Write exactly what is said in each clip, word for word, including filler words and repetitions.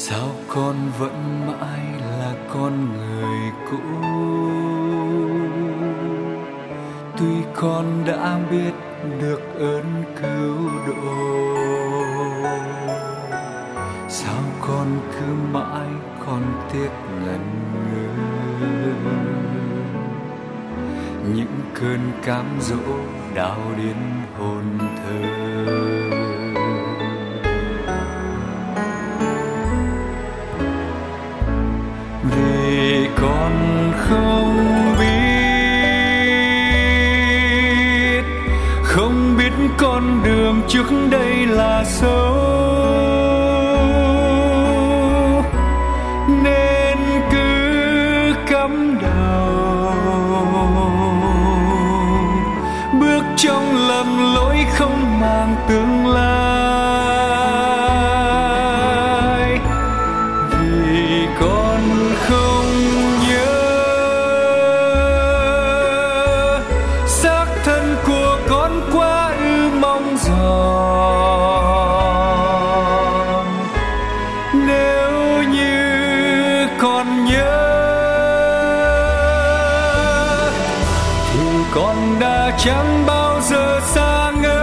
sao con vẫn mãi là con người cũ, tuy con đã biết được ơn cứu độ. Sao con cứ mãi còn tiếc ngẩn ngơ những cơn cám dỗ đau điên hồn thơ. Vì con không biết, không biết con đường trước đây là sâu, nên cứ cắm đầu bước trong lầm lỗi không mang tương lai. Vì con không nhớ xác thân của con quá ư mong giòn. Nếu như con nhớ thì con đã chẳng bao giờ xa ngỡ.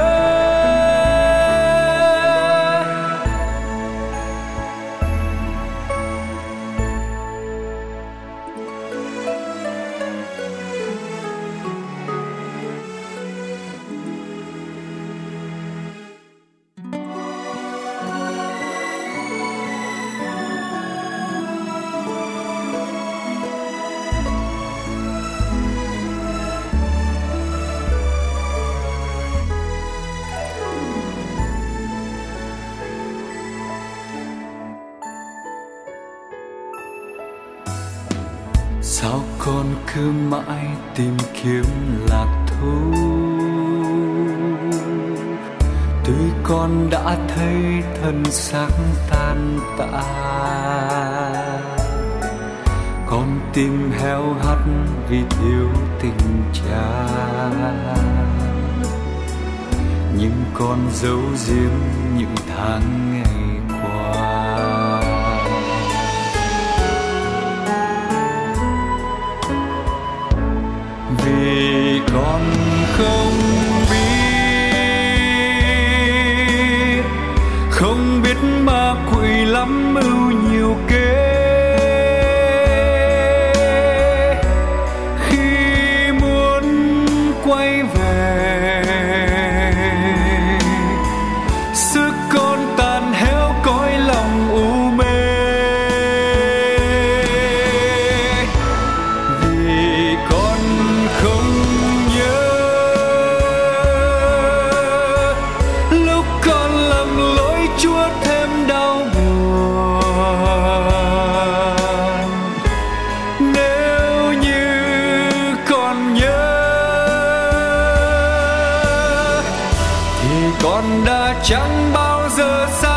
Sao con cứ mãi tìm kiếm lạc thú, tuy con đã thấy thân xác tan tã. Con tim heo hắt vì thiếu tình cha, nhưng con giấu giếm những tháng ngày qua. Vì con không biết, không biết ma quỷ lắm mưu nhiều kế. Khi muốn quay về, sức con tàn héo cõi lòng u mê. Vì con không nhớ lúc con lầm lỗi chúa thêm đau buồn. Nếu như con nhớ thì con đã chẳng bao giờ xa.